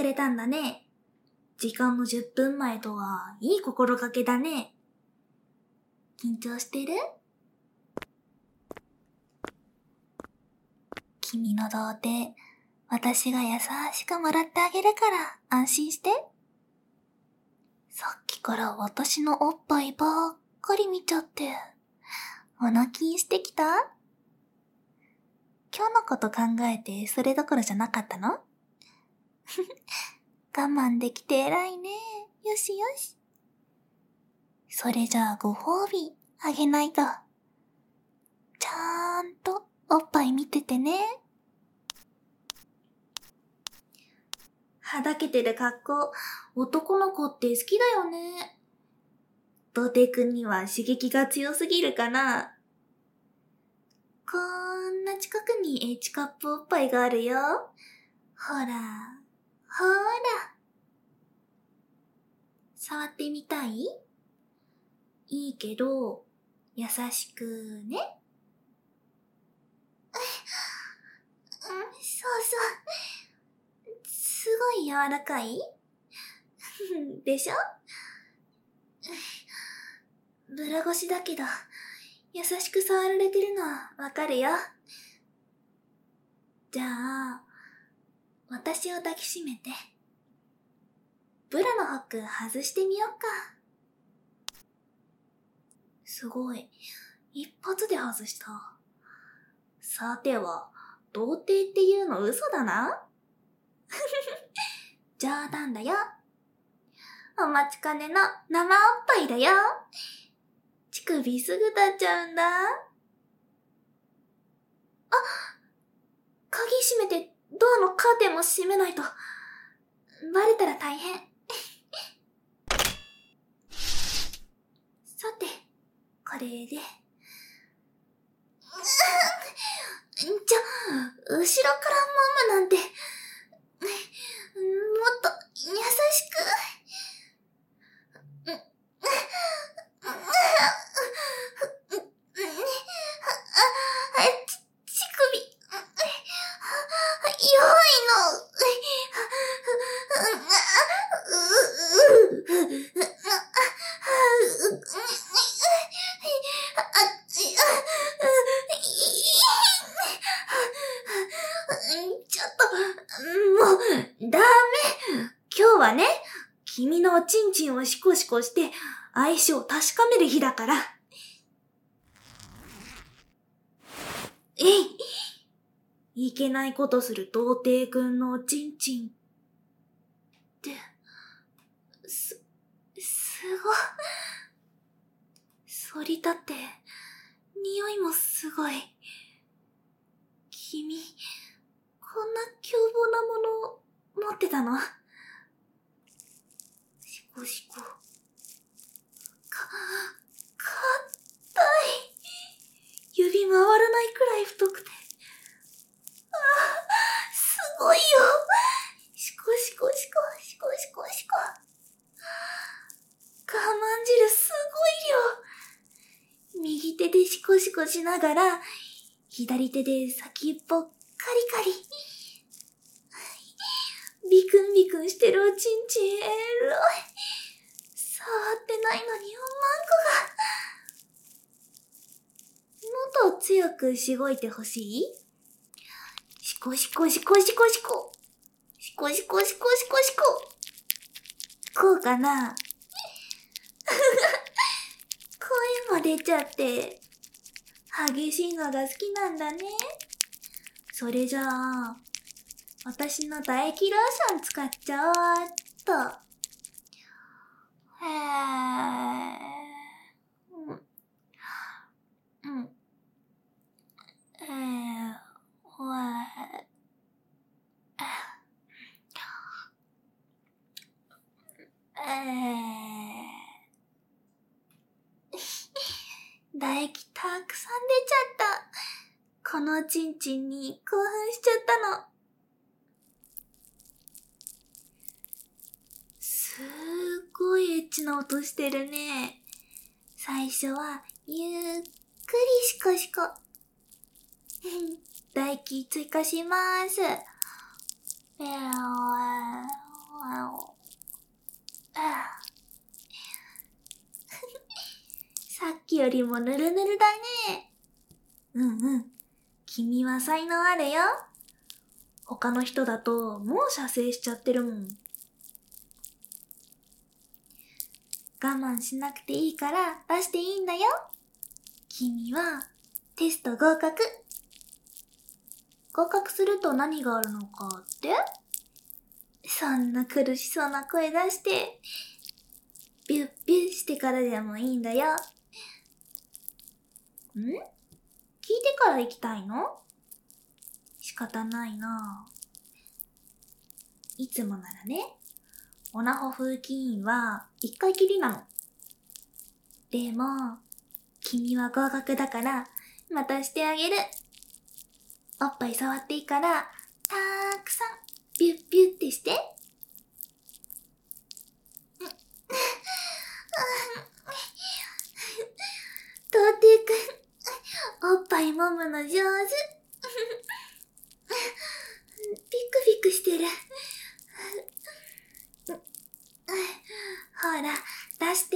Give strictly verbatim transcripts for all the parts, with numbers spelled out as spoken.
くれたんだね。時間のじゅっぷんまえとはいい心がけだね。緊張してる？君の童貞、私が優しくもらってあげるから安心して。さっきから私のおっぱいばっかり見ちゃって、お泣きしてきた？今日のこと考えてそれどころじゃなかったの？我慢できて偉いね。よしよし。それじゃあご褒美あげないと。ちゃーんとおっぱい見ててね。はだけてる格好、男の子って好きだよね。童貞くんには刺激が強すぎるかな。こんな近くに H カップおっぱいがあるよ。ほら、ほら。触ってみたい？いいけど、優しくね。そうそう。すごい柔らかいでしょ？ブラ越しだけど、優しく触られてるのわかるよ。じゃあ、私を抱きしめて。ブラのホック外してみようか。すごい。一発で外した。さては、童貞っていうの嘘だな？冗談だよ。お待ちかねの生おっぱいだよ。乳首すぐ立っちゃうんだ。あ、鍵閉めてドアのカーテンも閉めないと。バレたら大変。さて、これで。ちょ、後ろから揉むなんて、もっと優しく。乳首、弱いの。ちょっと、もう、ダメ。今日はね、君のおちんちんをシコシコして相性を確かめる日だから。えい。いけないことする童貞くんのおちんちんって、す、すごい。反り立って、匂いもすごい。君、こんな凶暴なもの持ってたの？シコシコ。か、かったい。指回らないくらい太くて。ああ、すごいよ。シコシコシコ、シコシコシコ。我慢汁すごい量。右手でシコシコしながら、左手で先っぽカリカリ。ビクンビクンしてるおちんちんエロい。触ってないのにおまんこが。もっと強くしごいてほしい？シコシコシコシコシコ。シコシコシコシコシコ。こうかな？声も出ちゃって。激しいのが好きなんだね。それじゃあ、私の唾液ローション使っちゃおうっと。へー。うん。うん。えー、ほえ。えー。唾液たくさん出ちゃった。このちんちんに興奮しちゃったの。すーごいエッチな音してるね。最初はゆっくりシコシコ。唾液追加しまーす。えーさっきよりもぬるぬるだね。うんうん。君は才能あるよ。他の人だともう射精しちゃってるもん。我慢しなくていいから出していいんだよ。君はテスト合格。合格すると何があるのかって？そんな苦しそうな声出して、ビュッビュッしてからでもいいんだよ。ん？聞いてから行きたいの？仕方ないな。いつもならね、オナホ風紀委員は一回きりなの。でも、君は合格だから、またしてあげる。おっぱい触っていいから、たーくさん、ビュッビュッってして。とうていくん、おっぱい揉むの上手。ピクピクしてる。ほら、出して。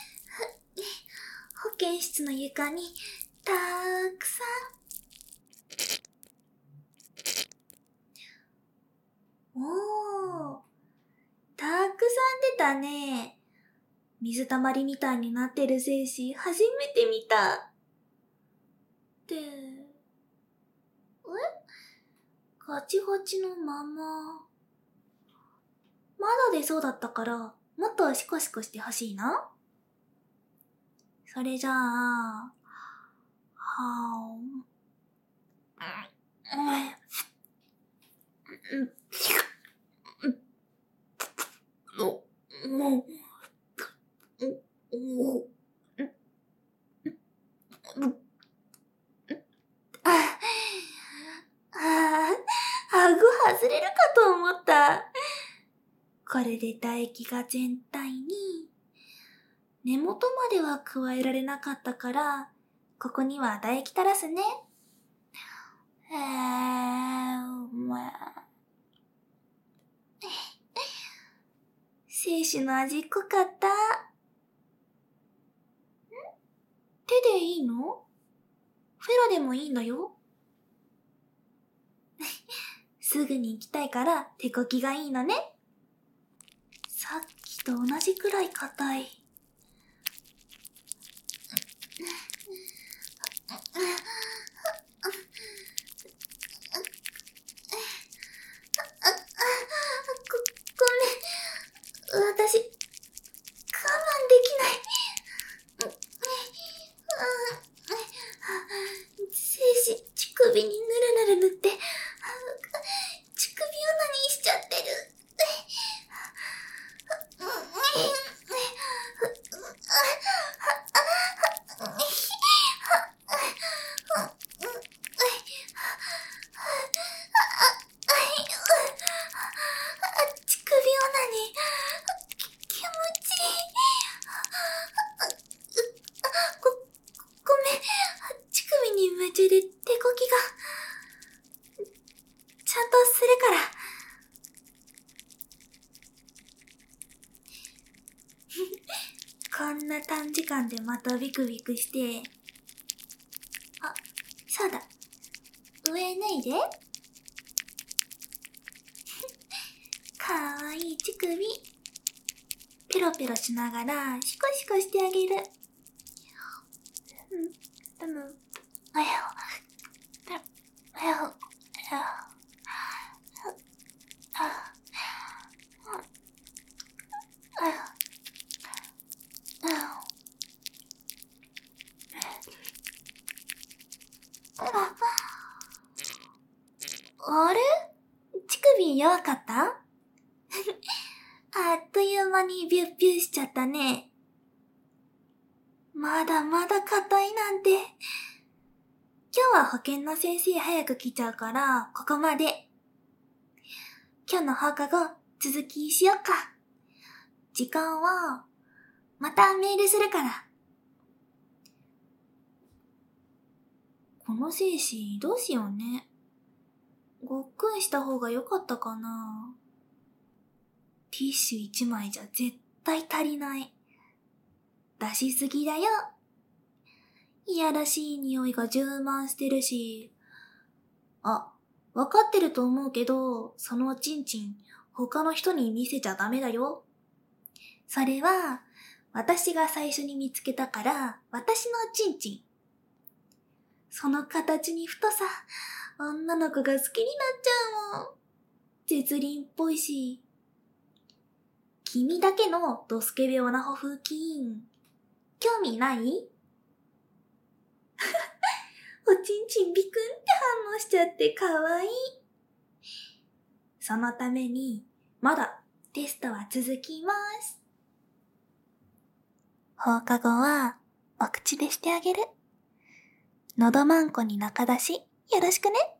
保健室の床に、たーくさん。おー、たくさん出たね。水たまりみたいになってる精子、初めて見た。って、え？ガチガチのまま。まだ出そうだったから、もっとシコシコしてほしいな。それじゃあ、はーん。もう、もう、もう、あ、あ、顎外れるかと思った。これで唾液が全体に、根元までは加えられなかったから、ここには唾液垂らすね。えー、まあ。精子の味濃かった。ん？手でいいの？フェラでもいいんだよ。すぐに行きたいから手こきがいいのね。さっきと同じくらい硬い。私、我慢できない。精子、乳首にぬるぬる塗って、乳首オナニーしちゃってる。乳首オナニー、気持ちいい。ご、ごめん。乳首に夢中で手こきが。ちゃんとするから。こんな短時間でまたビクビクして。あ、そうだ。上脱いで。かわいい乳首。ペロペロしながらシコシコしてあげる。うん、でも、あやほ、あやほ、あやほ、あやほ。あれ？乳首弱かった？あっという間にビュッビュッしちゃったね。まだまだ硬いなんて。今日は保健の先生早く来ちゃうから、ここまで。今日の放課後、続きしよっか。時間は、またメールするから。この精子、どうしようね。ごっくんした方が良かったかな。 ティッシュ一枚じゃ絶対足りない。出しすぎだよ。いやらしい匂いが充満してるし。あ、わかってると思うけど、そのチンチン、他の人に見せちゃダメだよ。それは、私が最初に見つけたから、私のチンチン。その形に太さ、女の子が好きになっちゃうもん。絶倫っぽいし。君だけのドスケベオナホ風筋。興味ないおちんちんビクンって反応しちゃってかわいい。そのために、まだテストは続きます。放課後は、お口でしてあげる。のどまんこに中出し、よろしくね。